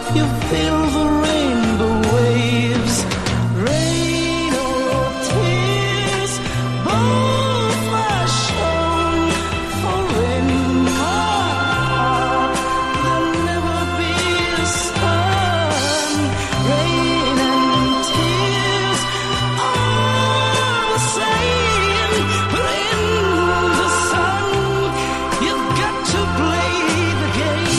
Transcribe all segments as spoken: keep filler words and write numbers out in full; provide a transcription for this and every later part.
you feel the rainbow waves, rain or tears, both are shown. For in my heart there'll never be a sun. Rain and tears are the same, but in the sun you've got to play the game.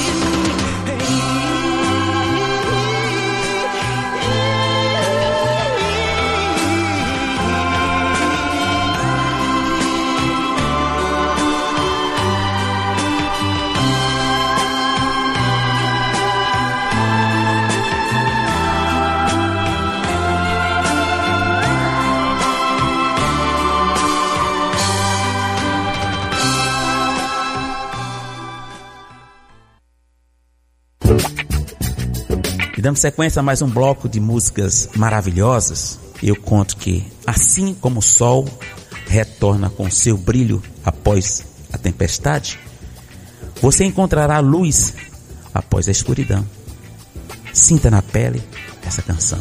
E dando sequência a mais um bloco de músicas maravilhosas, eu conto que, assim como o sol retorna com seu brilho após a tempestade, você encontrará luz após a escuridão. Sinta na pele essa canção.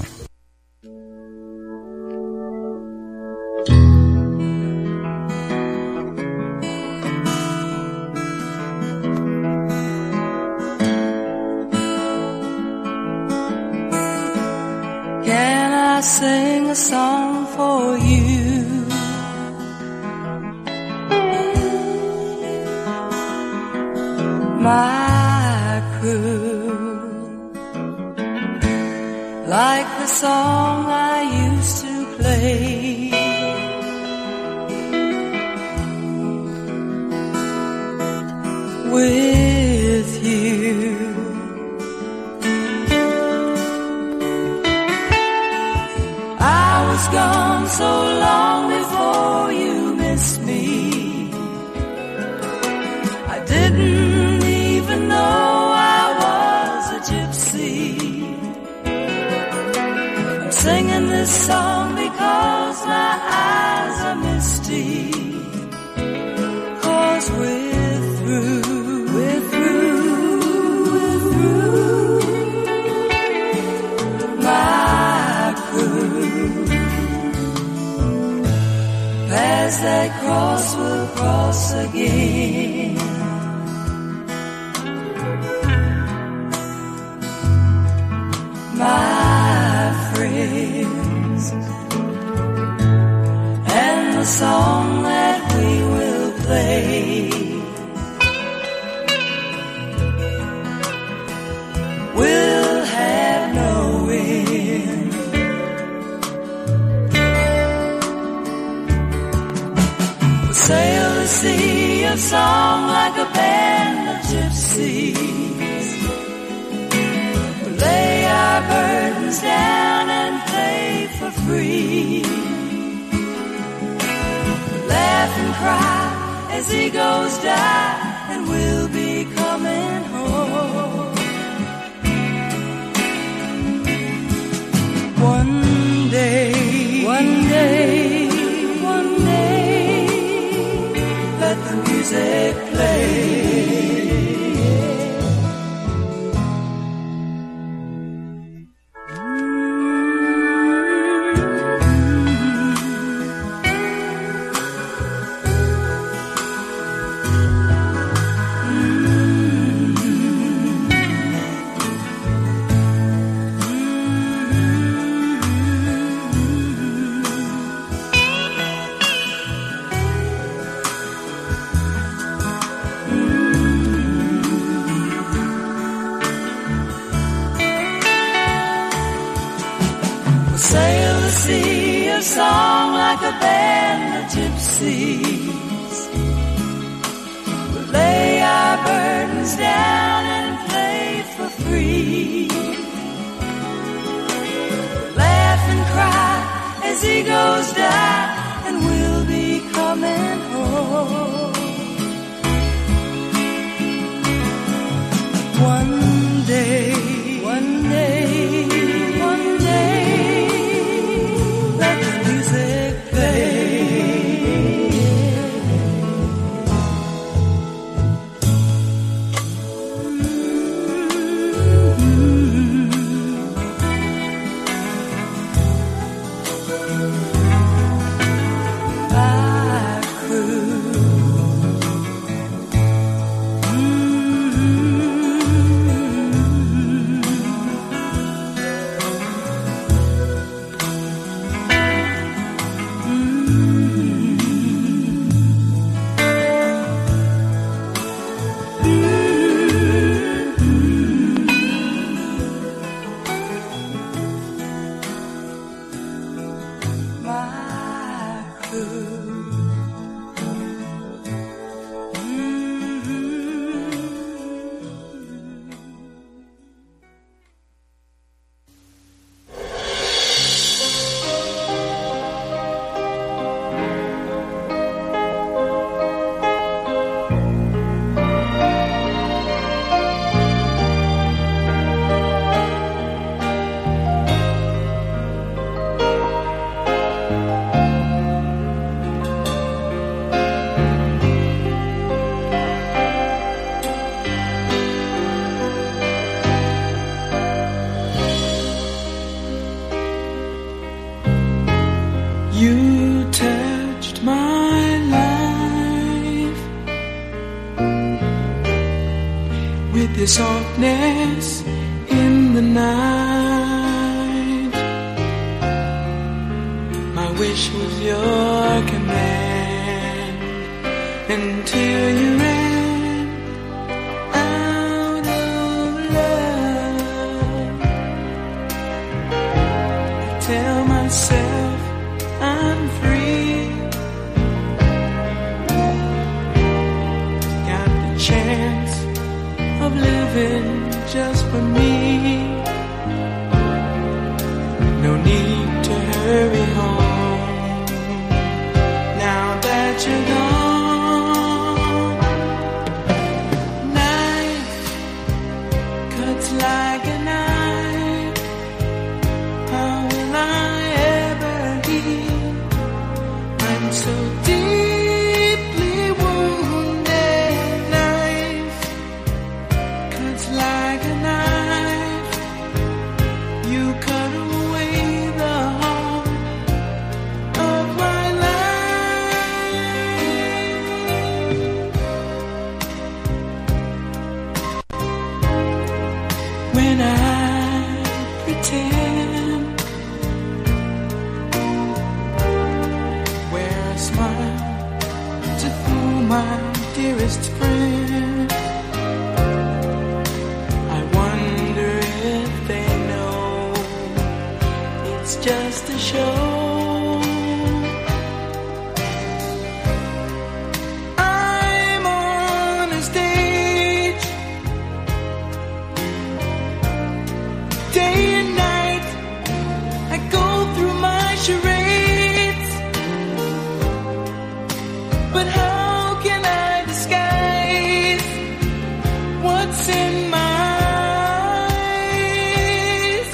Can I sing a song for you? My crew, like the song I used to play. With you, I was gone so long before you missed me. I didn't even know I was a gypsy. I'm singing this song because my eyes are misty. 'Cause we're through, we're through, we're through. My crew, past that cross we'll cross again. My friends, and the song that we will play will have no end. We'll sail the sea of song like a band of gypsies. We'll lay our burdens down and play for free. We'll laugh and cry as egos die, and we'll be coming home. One day, one day, one day, let the music play. Sail the sea of song like a band of gypsies. We'll lay our burdens down and play for free. We'll laugh and cry as egos die, and we'll be coming home. One day, one day, one day, let the music play. Mm-hmm. voice in the night. My wish was your command until you ran out of love. I tell myself I'm free, got the chance of living just for me. No need to hurry home now that you're gone. Knife cuts like a knife. How will I ever heal? I'm so deeply wounded. Knife cuts like a knife. You cut away the heart of my life. When I pretend, wear a smile to fool my dearest friend. I wonder if they know it's just a show. I'm on a stage, day and night. I go through my charades, but how can I disguise what's in my eyes?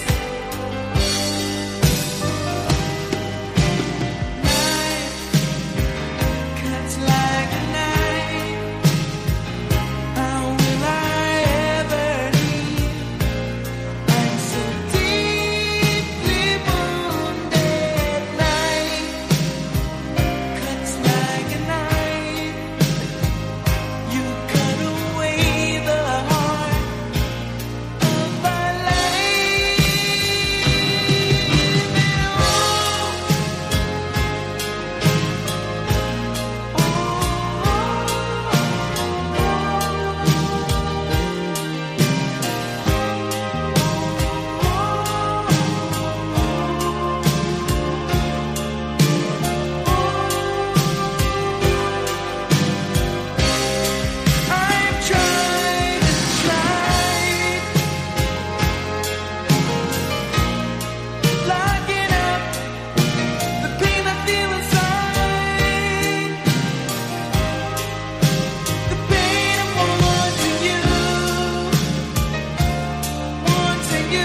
Knife cuts like a knife. How will I ever heal? I'm so deeply wounded. Knife cuts like a knife. You cut away the heart of my life. I'm trying to try, locking up the pain I feel inside, the pain of wanting you, wanting you.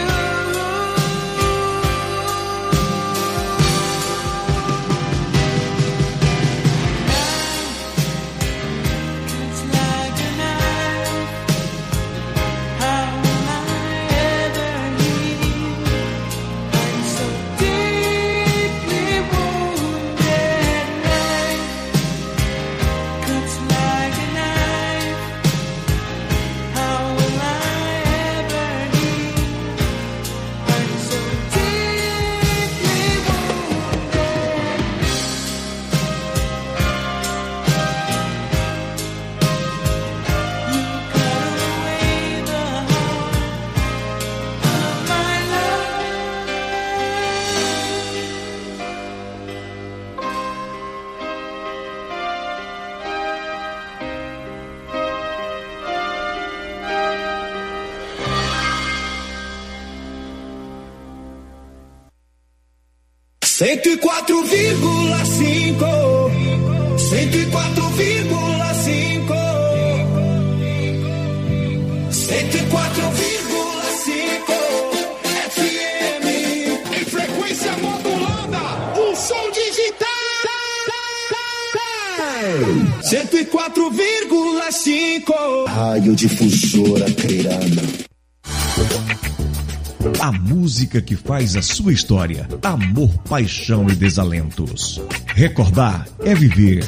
It's like a knife. How will I ever heal? I'm so deeply wounded. Knife cuts like a knife. How will I ever heal? I'm so deeply wounded. You cut away the heart of my love. cento e quatro vírgula cinco, cento e quatro vírgula cinco, cento e quatro vírgula cinco F M, em frequência modulada, o som digital. cento e quatro vírgula cinco Radiodifusora Creirana. A música que faz a sua história. Amor, paixão e desalentos. Recordar é viver.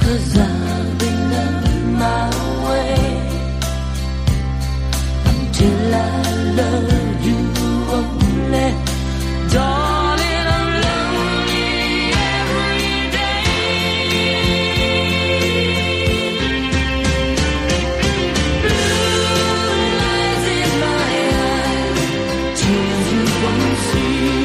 'cause I've been loving my way until I love you only, darling. I'm lonely every day. Blue lies in my eyes, tears you won't see.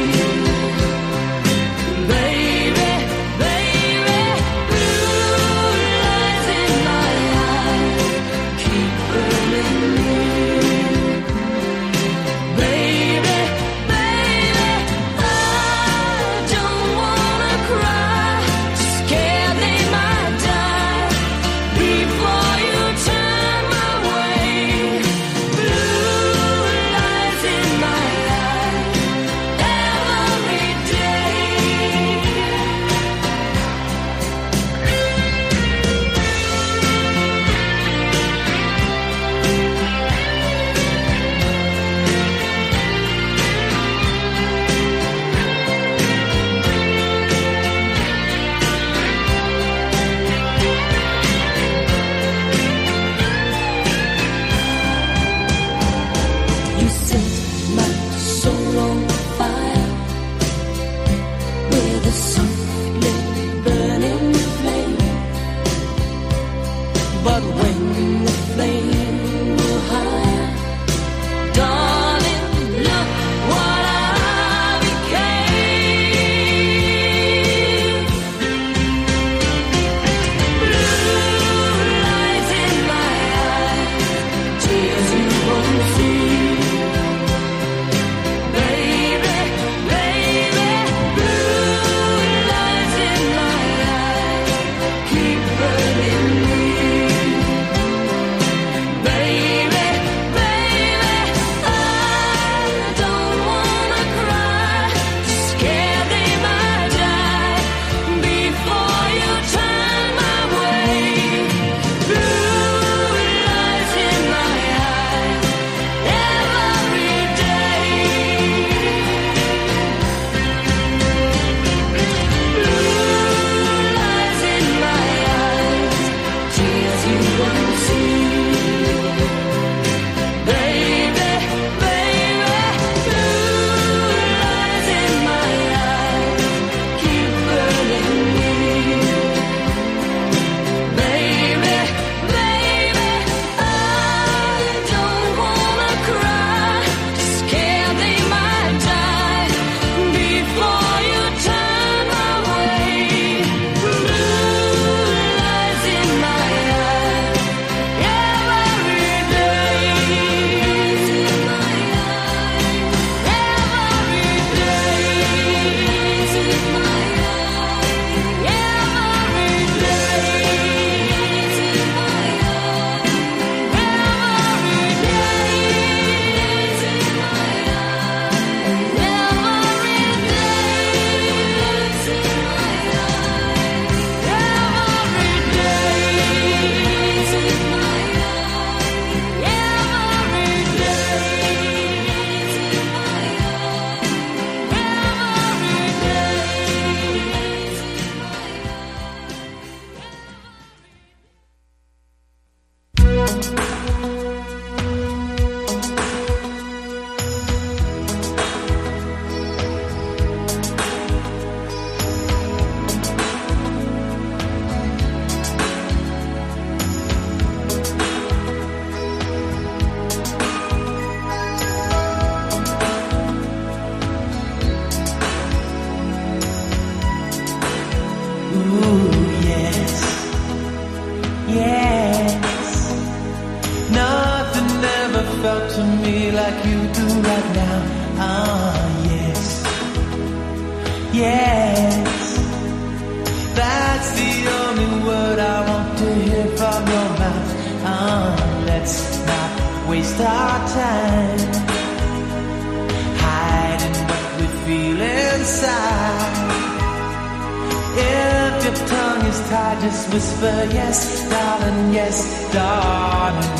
Just whisper yes, darling, yes, darling,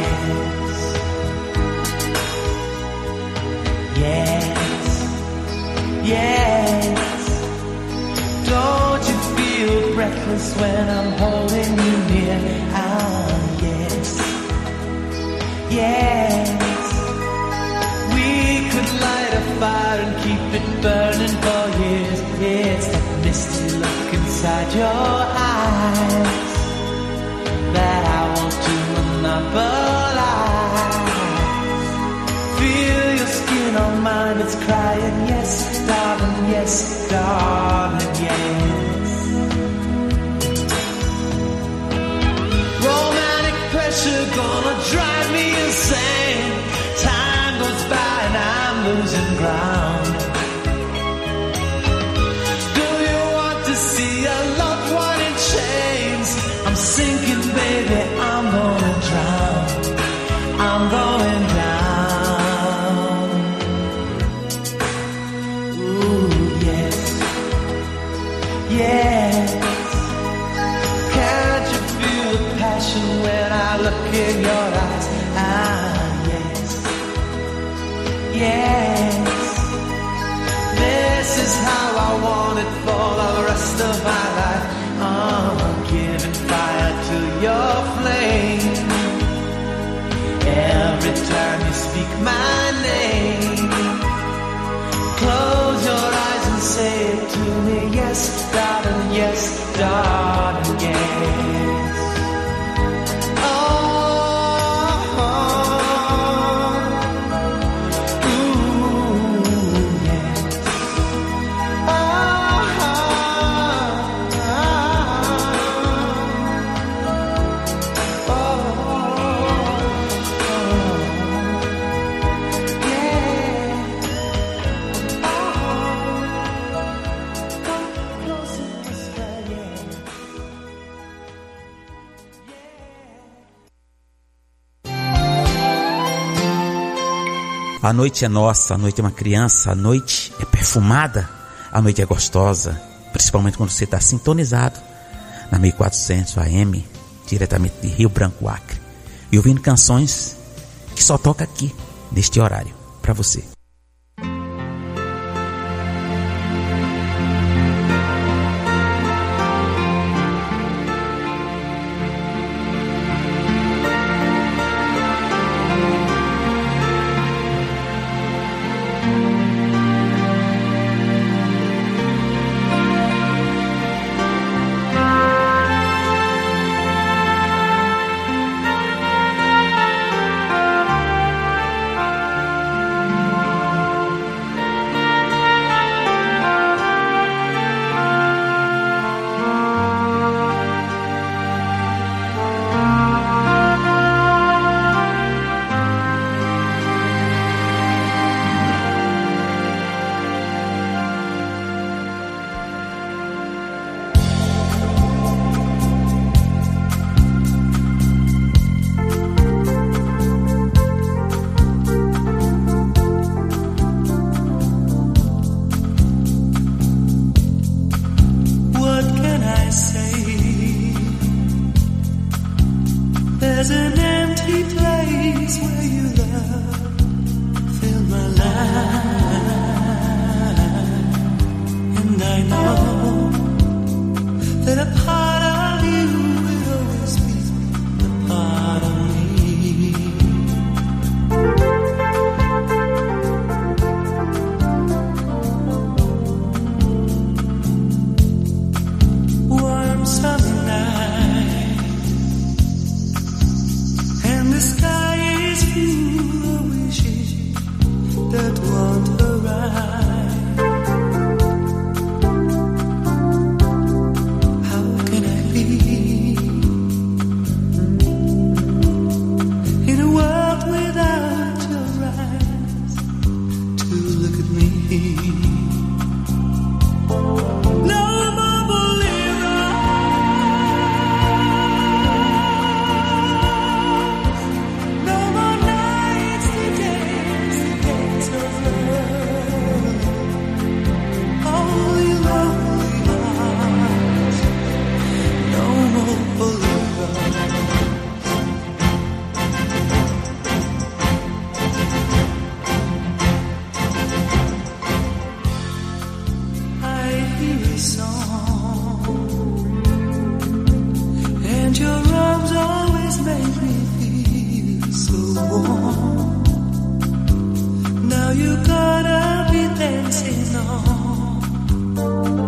yes. Yes, yes. Don't you feel breathless when I'm holding It's that misty look inside your eyes that I want to monopolize. Feel your skin on mine, it's crying, yes, darling, yes, darling, yes. Romantic pressure gonna drive me insane. Time goes by and I'm losing ground. Do you want to see a loved one in chains? I'm sinking, baby, I'm gonna drown. I'm going down. Ooh, yes, yes. Can't you feel the passion when I look in your eyes? Ah, yes, yes. This is how I want it for the rest of my life. I'm giving fire to your flame. Every time you speak my name, close your eyes and say it to me. Yes, darling, yes, darling, yes. Oh, oh, ooh, yes. Oh, oh, oh, oh, yeah. Oh, come close and whisper, yeah. A noite é nossa, a noite é uma criança, a noite é perfumada, a noite é gostosa, principalmente quando você está sintonizado na mil e quatrocentos A M, diretamente de Rio Branco, Acre, e ouvindo canções que só toca aqui, neste horário, para você. There's an empty place where you love fill my life, and I know that a part of you will always be a part of me. Warm summer night, and the sky is full of wishes that won't arrive. How can I be in a world without your eyes to look at me? No more boleros, no more nights to dance the dance of love. Only lonely hearts, no more boleros. I hear a song, and your arms always make me feel so warm. Now you gotta be dancing on.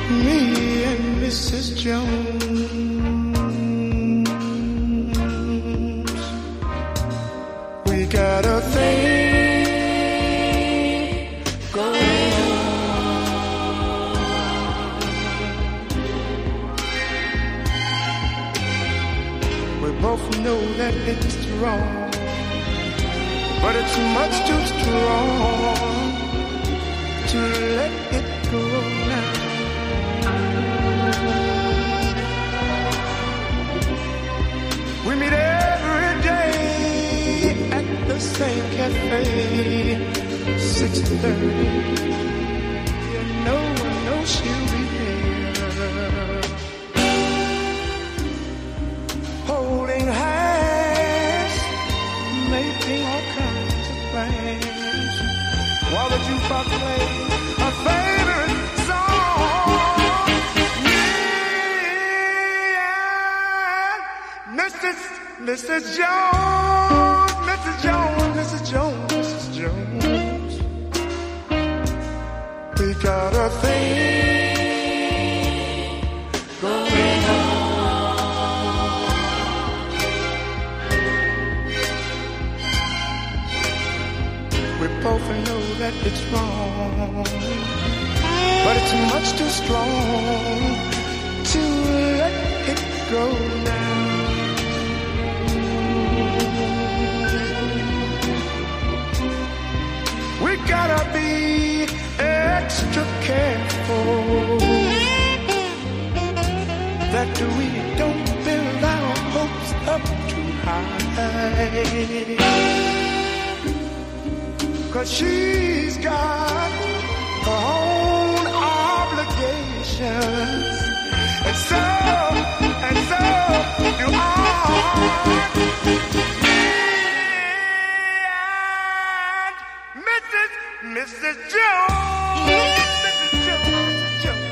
me and Missus Jones. We got a thing going on. We both know that it's wrong, but it's much too strong to let it go now. We meet every day at the same cafe, six thirty. You know, I know she'll be there, holding hands, making all kinds of plans, while the jukebox plays a favorite song. Me and Missus Missus Jones, Missus Jones, Missus Jones, Missus Jones. We got a thing going on. We both know that it's wrong, but it's much too strong to let it go now. We gotta be extra careful that we don't build our hopes up too high, 'cause she's got her own obligations, and so, and so do I. Missus Jones, Missus Jones, Jones,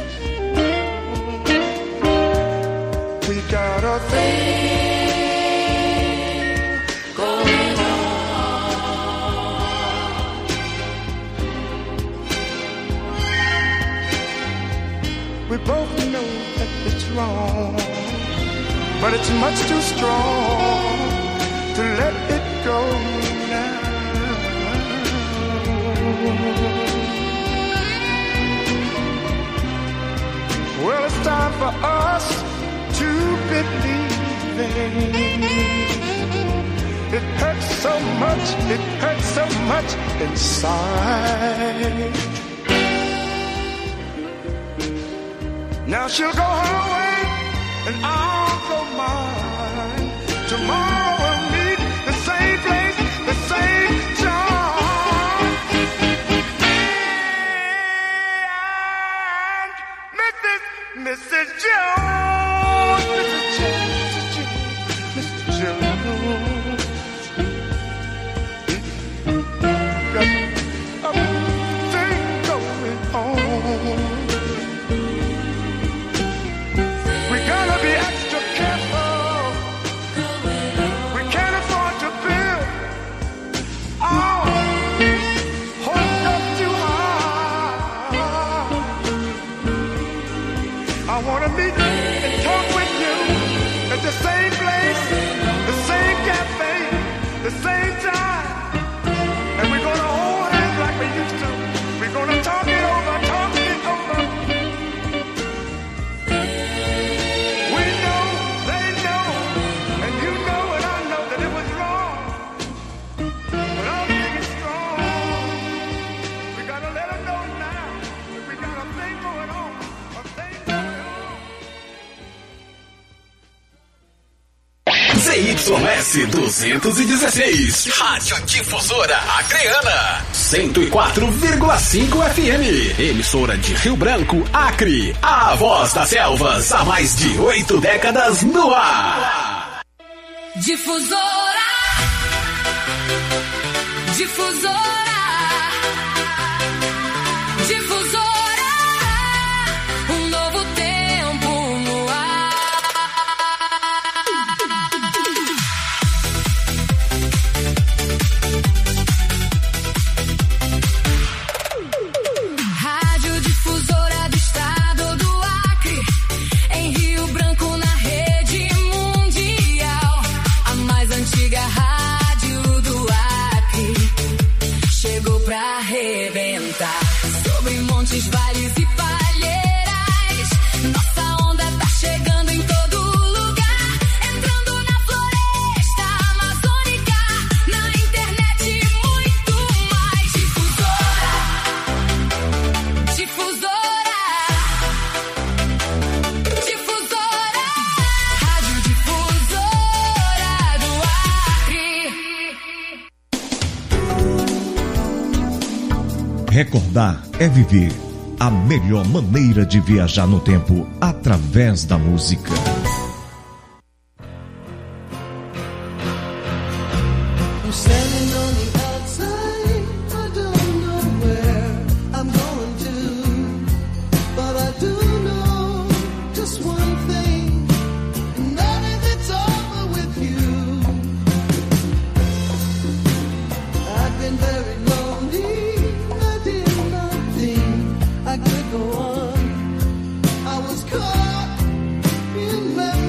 we got a thing going on. We both know that it's wrong, but it's much too strong to let it go now. Well, it's time for us to believe in. It hurts so much, it hurts so much inside. Now she'll go her way and I'll go mine. Tomorrow we'll meet the same place, the same time. Missus Jones, Missus Jones, Missus Jones, got a thing going on. We gotta be extra careful. We can't afford to build our hopes up too high. I wanna meet and talk with you at the same place, the same cafe, the same time. And we're gonna hold hands like we used to. We're gonna talk it over, talk it over. We know, they know, and you know and I know that it was wrong. But I'm thinking strong. We gotta let them know now that we got a thing going on. A thing going on. Z Y S duzentos e dezesseis, Rádio Difusora Acreana, cento e quatro vírgula cinco F M, emissora de Rio Branco, Acre, a voz das selvas há mais de oito décadas no ar. Difusora, Difusora, Difusora, um novo tempo no ar. Rádio Difusora do Estado Recordar é viver. A melhor maneira de viajar no tempo através da música. I was caught in memory.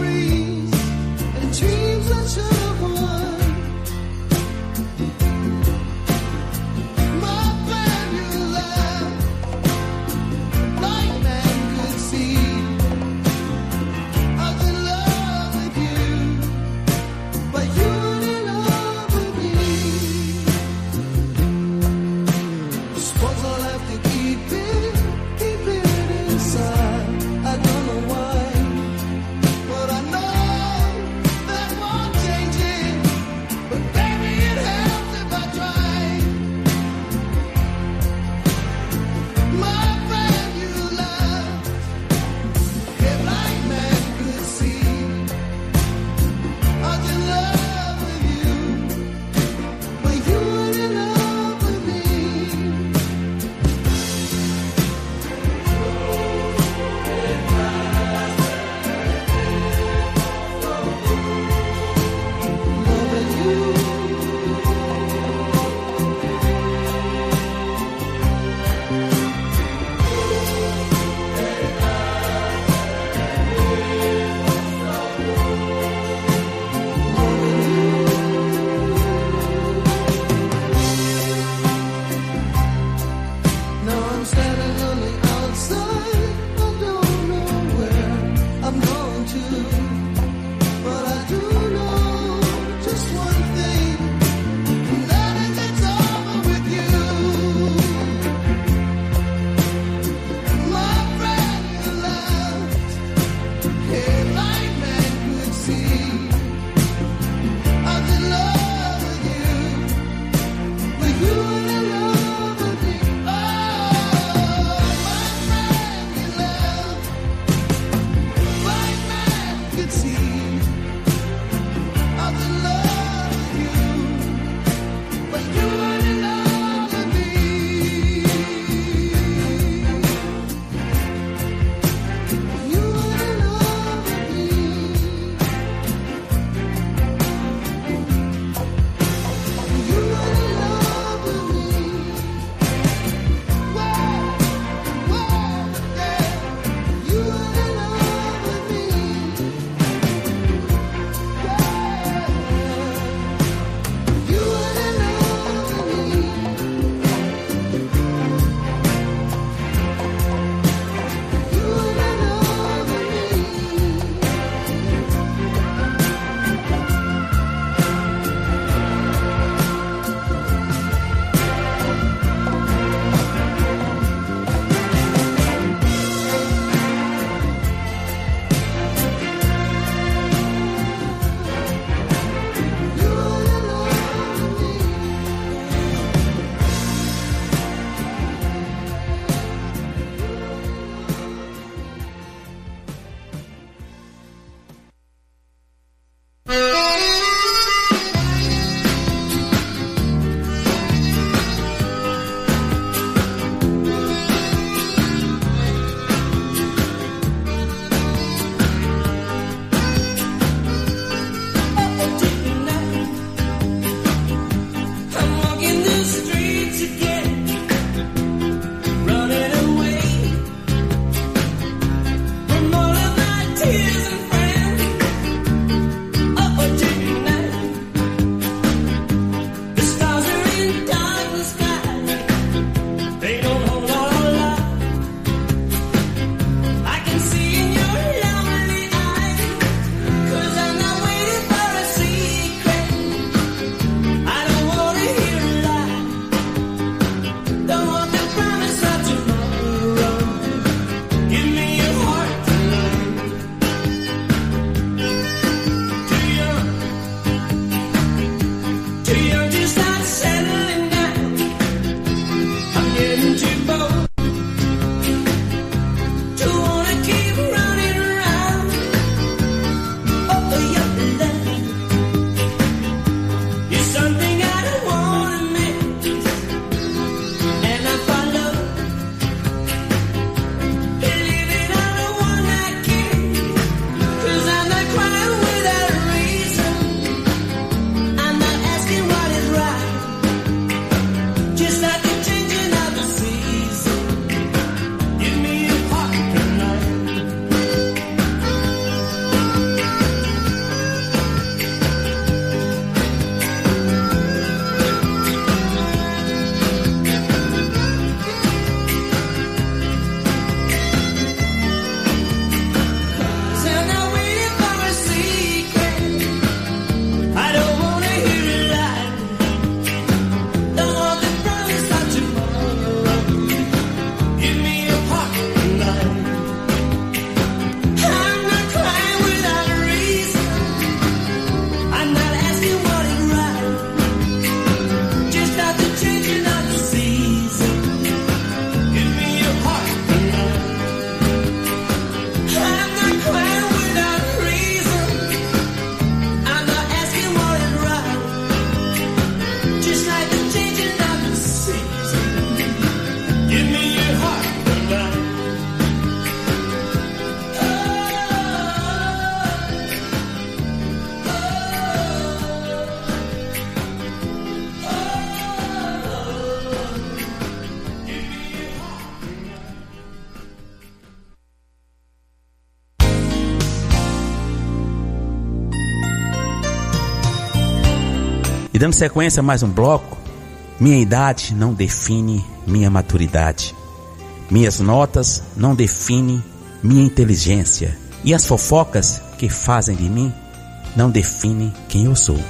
E dando sequência a mais um bloco, minha idade não define minha maturidade. Minhas notas não definem minha inteligência. E as fofocas que fazem de mim não definem quem eu sou.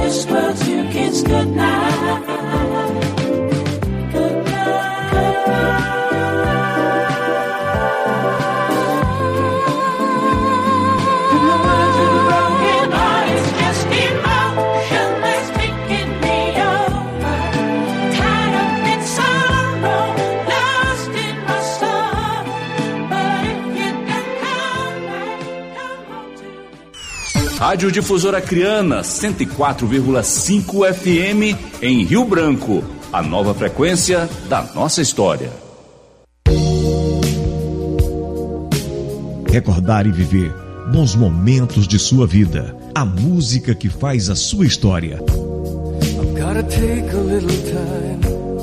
this world to kiss goodnight. Rádio Difusora Acreana, cento e quatro vírgula cinco F M em Rio Branco. A nova frequência da nossa história. Recordar e viver bons momentos de sua vida. A música que faz a sua história. I've gotta take a little time.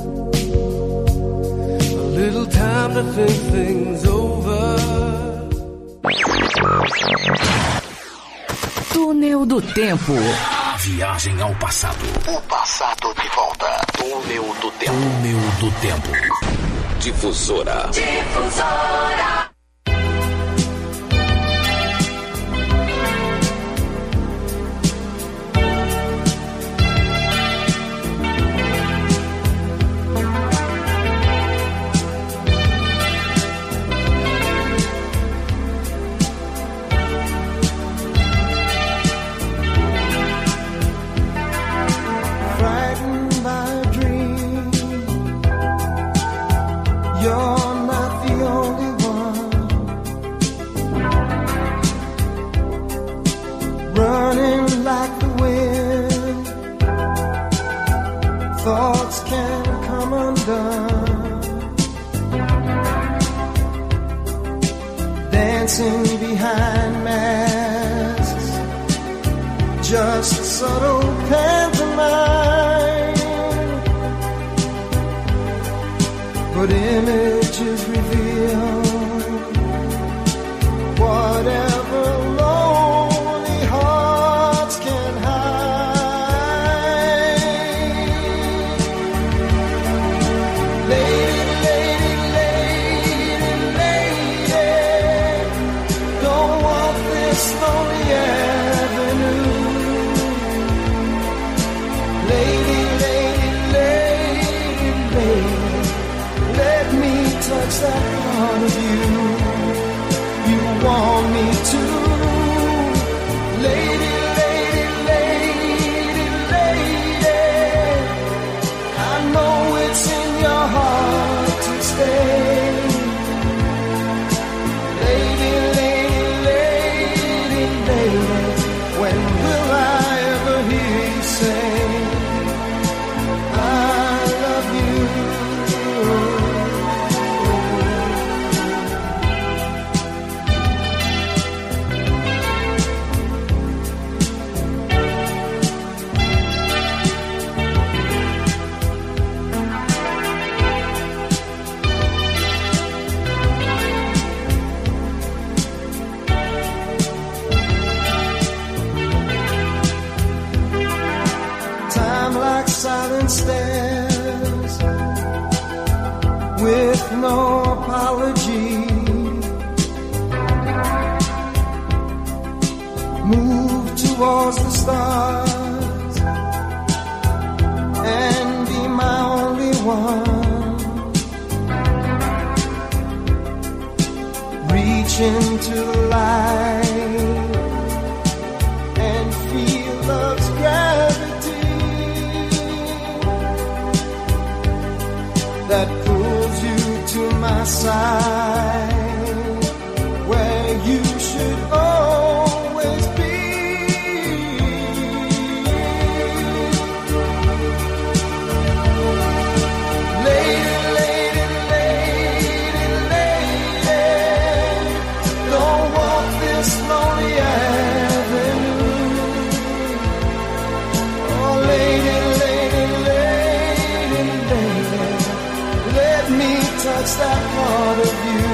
A little time to think things over. Túnel do Tempo. Viagem ao passado. O passado de volta. Túnel do Tempo. Túnel do Tempo. Difusora. Difusora. Touch that part of you.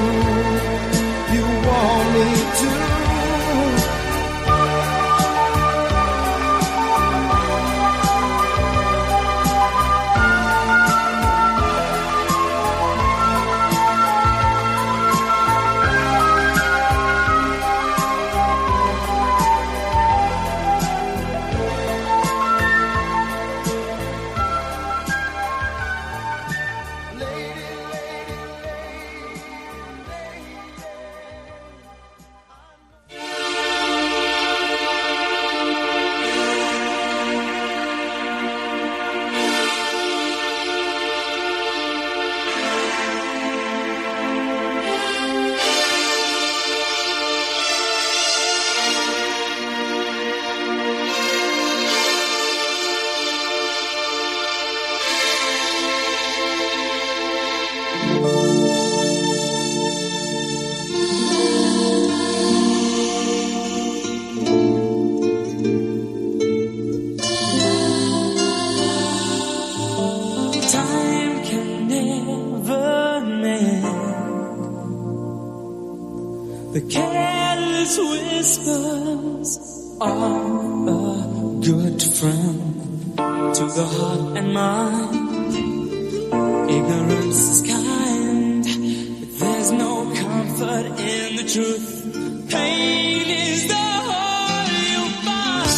are a good friend to the heart and mind. Ignorance is kind, but there's no comfort in the truth. Pain is the heart you find.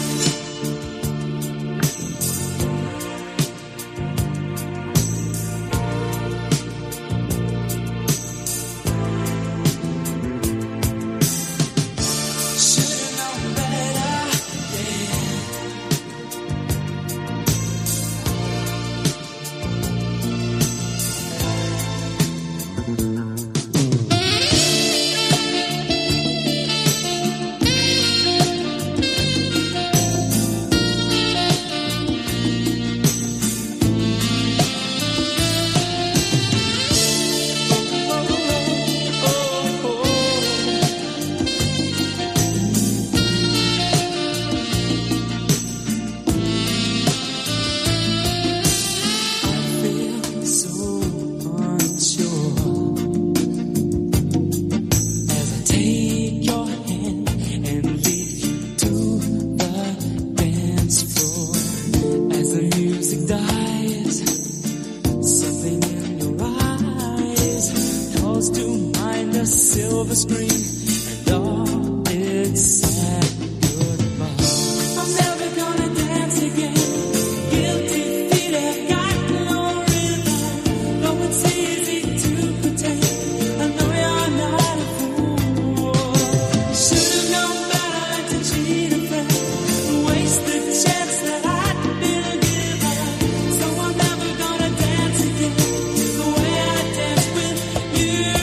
Should've known better, yeah. Silver screen and all its sad goodbye. I'm never gonna dance again. Guilty feet have got no rhythm. Though it's easy to pretend, I know you're not a fool. Should've known better than to cheat a friend, waste the chance that I'd been given. So I'm never gonna dance again the way I danced with you.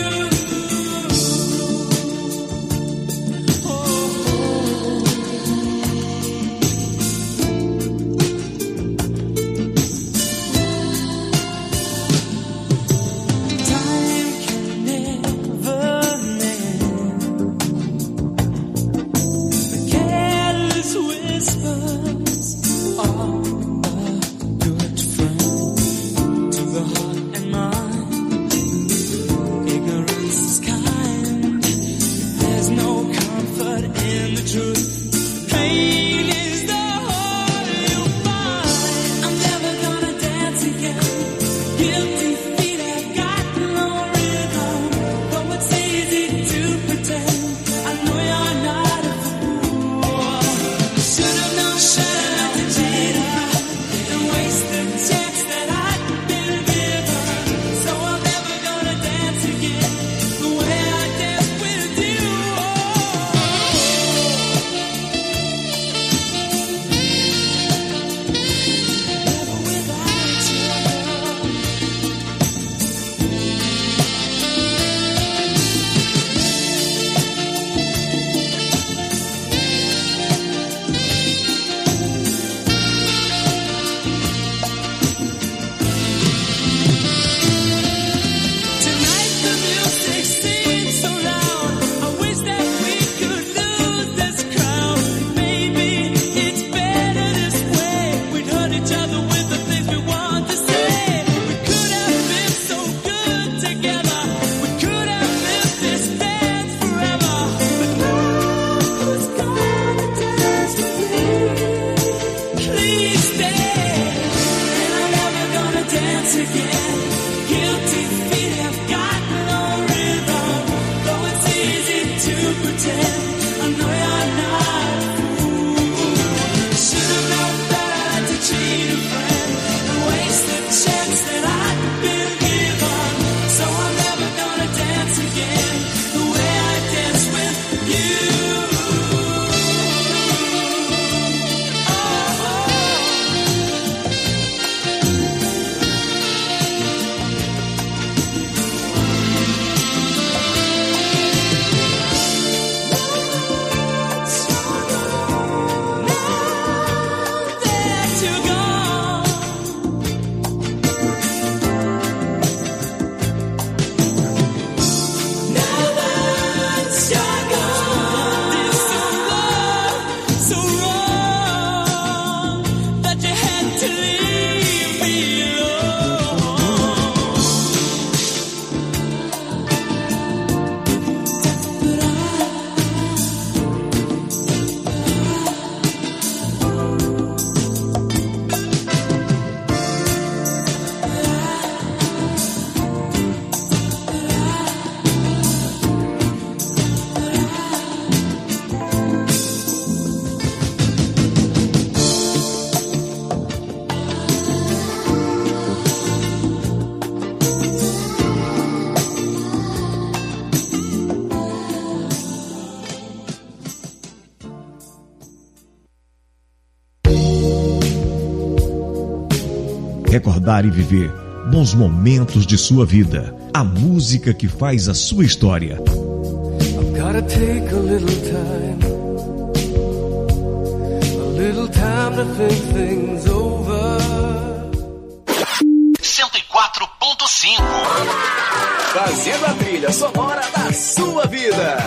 recordar e viver bons momentos de sua vida. A música que faz a sua história. I've gotta take a little time, a little time to think things over. cento e quatro ponto cinco. Fazendo a trilha sonora da sua vida.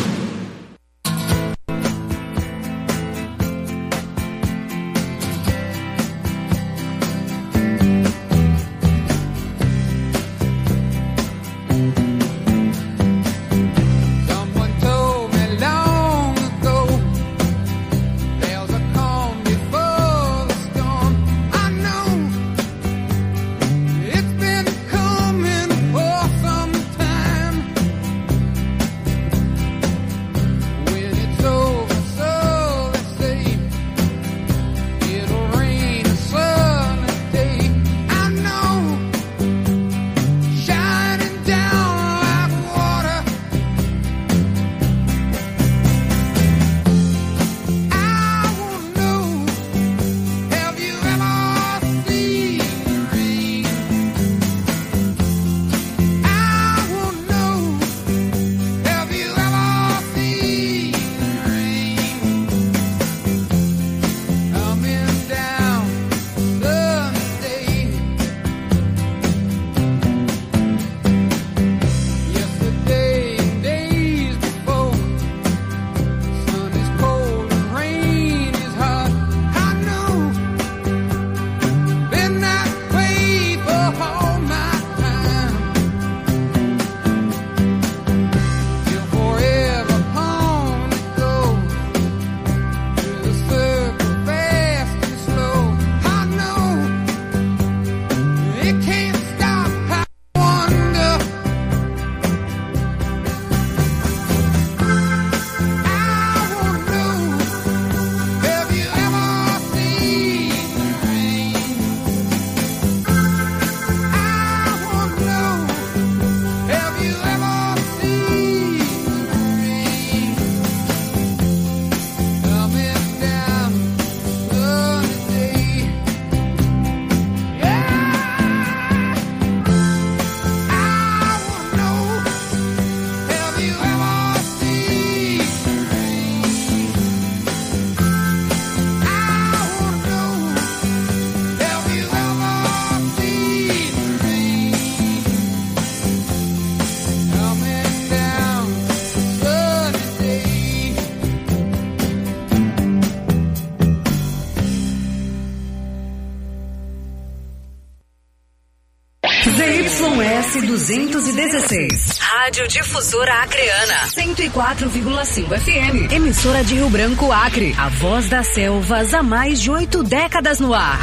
Z Y S duzentos e dezesseis. Rádio Difusora Acreana. cento e quatro vírgula cinco F M. Emissora de Rio Branco, Acre. A voz das selvas há mais de oito décadas no ar.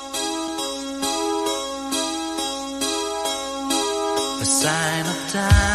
A sign of time.